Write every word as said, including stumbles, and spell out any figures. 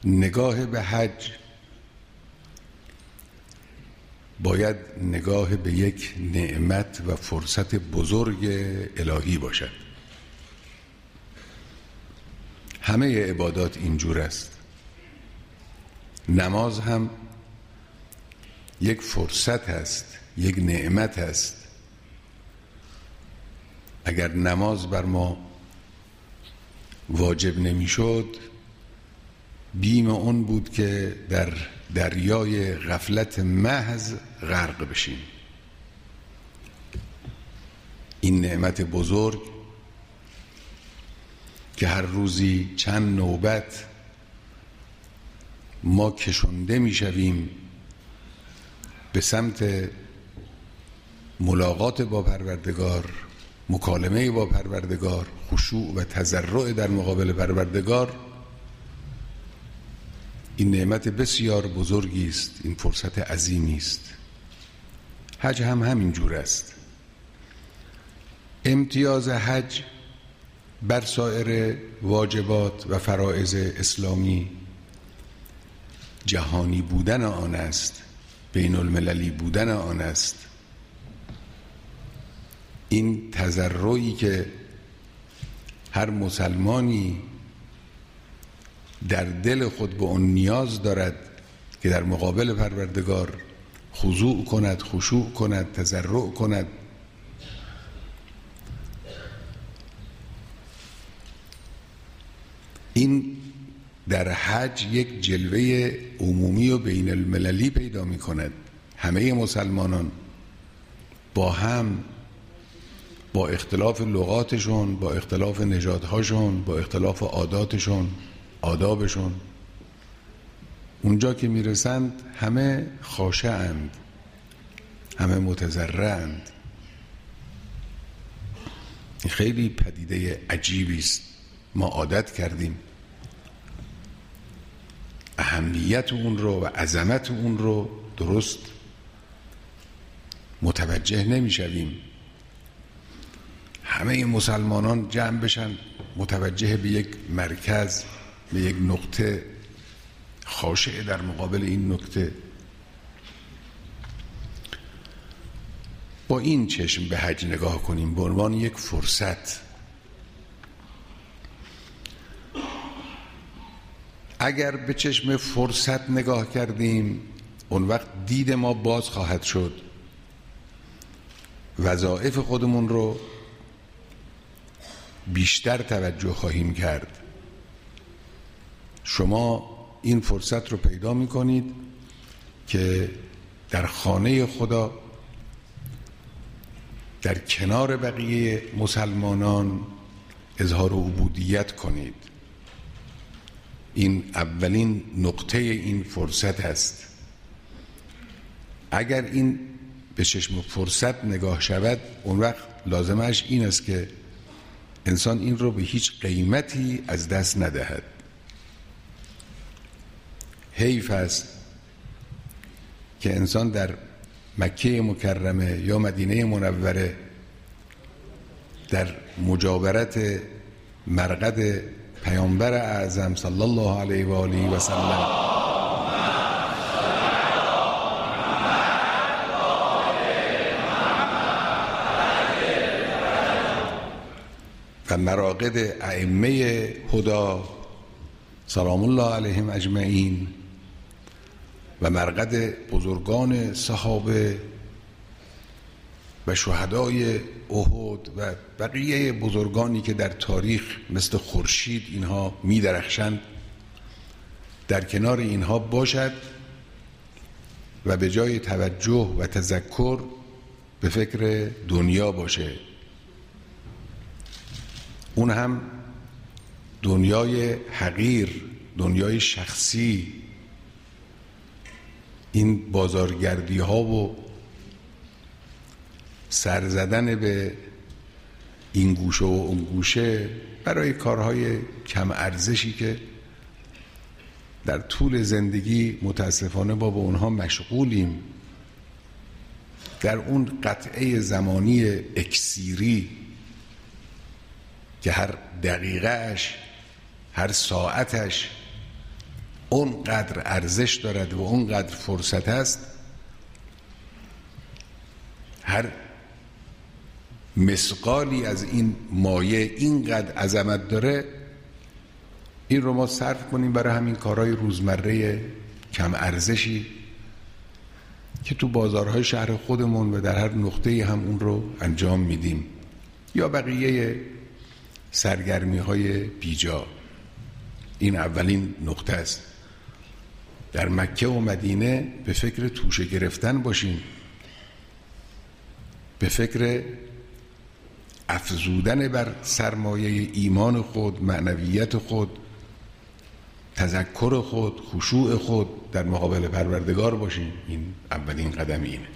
نگاه به حج باید نگاه به یک نعمت و فرصت بزرگ الهی باشد. همه عبادات اینجور است. نماز هم یک فرصت است، یک نعمت است. اگر نماز بر ما واجب نمیشد، بیم اون بود که در دریای غفلت محض غرق بشیم. این نعمت بزرگ که هر روزی چند نوبت ما کشنده میشویم به سمت ملاقات با پروردگار، مکالمه با پروردگار، خشوع و تضرع در مقابل پروردگار، این نعمت بسیار بزرگی است، این فرصت عظیمی است. حج هم همین جور است. امتیاز حج بر سایر واجبات و فرائض اسلامی جهانی بودن آن است، بین المللی بودن آن است. این تضرعی که هر مسلمانی در دل خود به اون نیاز دارد که در مقابل پروردگار خضوع کند، خشوع کند، تضرع کند، این در حج یک جلوه عمومی و بین المللی پیدا می کند. همه مسلمانان با هم، با اختلاف لغاتشون، با اختلاف نژادهاشون، با اختلاف عاداتشون، آدابشون، اونجا که میرسند همه خاشعند، همه متضرعند. این خیلی پدیده عجیبی است. ما عادت کردیم اهمیت اون رو و عظمت اون رو درست متوجه نمیشویم. همه مسلمانان جمع بشن متوجه به یک مرکز، به یک نقطه، خاشع در مقابل این نقطه. با این چشم به حج نگاه کنیم به عنوان یک فرصت. اگر به چشم فرصت نگاه کردیم، اون وقت دید ما باز خواهد شد، وظایف خودمون رو بیشتر توجه خواهیم کرد. شما این فرصت رو پیدا می‌کنید که در خانه خدا در کنار بقیه مسلمانان اظهار عبودیت کنید. این اولین نقطه این فرصت است. اگر این به چشم فرصت نگاه شود، اون وقت لازمش این است که انسان این رو به هیچ قیمتی از دست ندهد. حیف است که انسان در مکه مکرمه یا مدینه منوره در مجاورت مرقد پیامبر اعظم صلی الله علیه و آله و سلم و مراقد ائمه هدا سلام الله علیهم اجمعین و مرقد بزرگان صحابه و شهدای احد و بقیه بزرگانی که در تاریخ مثل خورشید اینها می درخشند، در کنار اینها باشد و به جای توجه و تذکر به فکر دنیا باشه. اون هم دنیای حقیر، دنیای شخصی، این بازارگردی ها و سر زدن به این گوشه و اون گوشه برای کارهای کم ارزشی که در طول زندگی متاسفانه با به اونها مشغولیم، در اون قطعه زمانی اکسیری که هر دقیقهش، هر ساعتش اونقدر ارزش دارد و اونقدر فرصت هست، هر مثقالی از این مایه اینقدر عظمت داره، این رو ما صرف کنیم برای همین کارهای روزمره کم ارزشی که تو بازارهای شهر خودمون و در هر نقطه‌ای هم اون رو انجام میدیم، یا بقیه سرگرمی های بیجا. این اولین نقطه است. در مکه و مدینه به فکر توشه گرفتن باشیم، به فکر افزودن بر سرمایه ایمان خود، معنویت خود، تذکر خود، خشوع خود در مقابل پروردگار باشیم. این اولین قدم اینه.